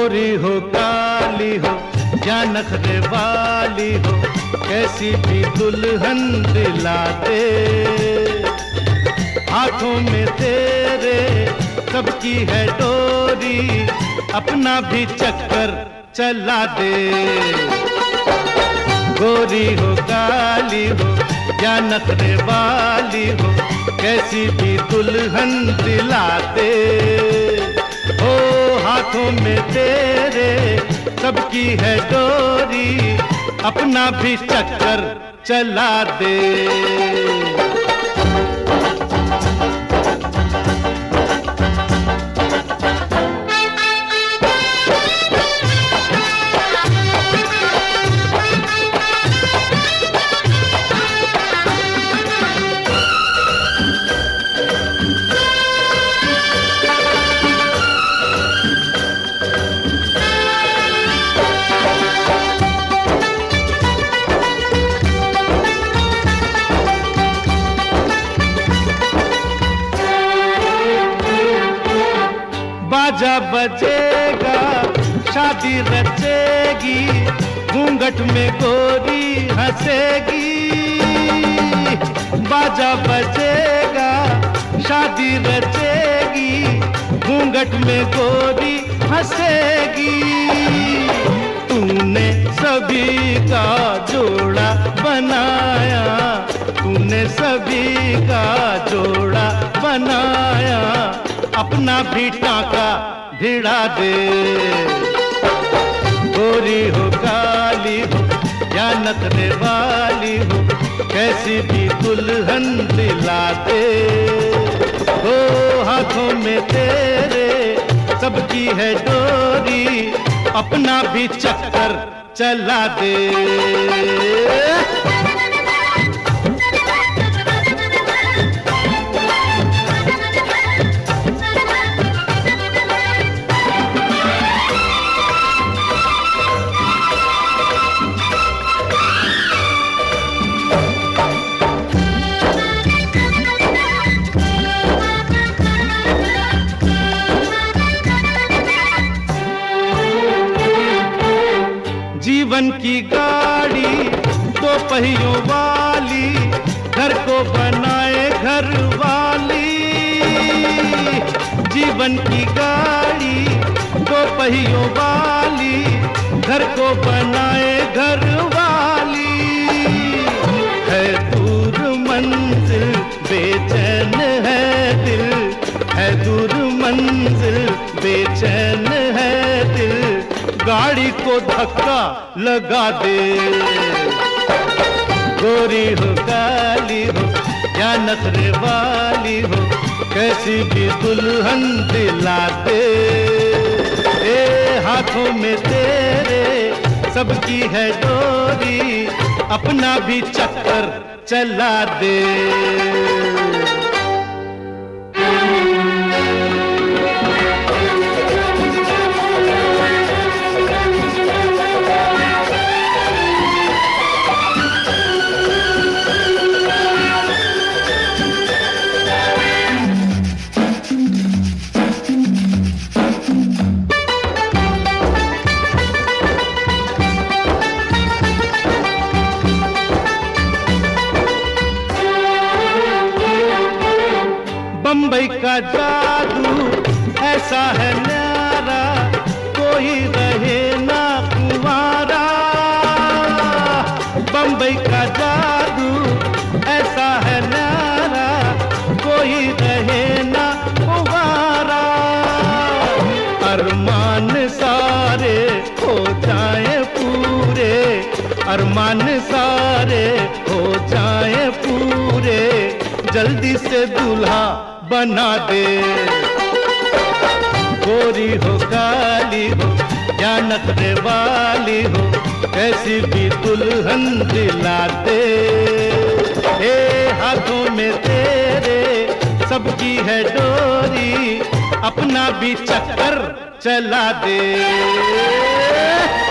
गोरी हो काली हो या नखरे वाली हो, कैसी भी दुल्हन दिला दे। हाथों में तेरे सबकी है डोरी, अपना भी चक्कर चला दे। गोरी हो काली हो या नखरे वाली हो, कैसी भी दुल्हन दिला दे। ओ हाथों में तेरे सबकी है डोरी, अपना भी चक्कर चला दे। बाजा बजेगा, शादी रचेगी, घूंघट में गोरी हंसेगी। बाजा बजेगा, शादी रचेगी, घूंघट में गोरी हंसेगी। तूने सभी का जोड़ा बनाया, तूने सभी का जोड़ा बनाया, अपना भी टाका भिड़ा दे। गोरी हो काली हो या नखरे वाली हो, कैसी भी दुल्हन दिला दे। ओ हाथों में तेरे सबकी है डोरी, अपना भी चक्कर चला दे। जीवन की गाड़ी दो पहियों वाली, घर को बनाए घर वाली। जीवन की गाड़ी दो पहियों वाली, घर को बनाए घर वाली। है दूर मंजिल बेचैन है दिल, है दूर मंजिल बेचैन है दिल, गाड़ी को धक्का लगा दे। गोरी हो काली हो या नखरे वाली हो, कैसी भी दुल्हन दिला दे। ए हाथों में तेरे सबकी है डोरी, अपना भी चक्कर चला दे। बम्बई का जादू ऐसा है न्यारा, कोई रहे ना कुंवारा। बम्बई का जादू ऐसा है न्यारा, कोई रहे ना कुंवारा। अरमान सारे हो जाए पूरे, अरमान सारे हो जाए पूरे, जल्दी से दूल्हा बना दे। गोरी हो काली हो या नखरे वाली हो, ऐसी भी दुल्हन दिला दे। ए हाथों में तेरे सबकी है डोरी, अपना भी चक्कर चला दे।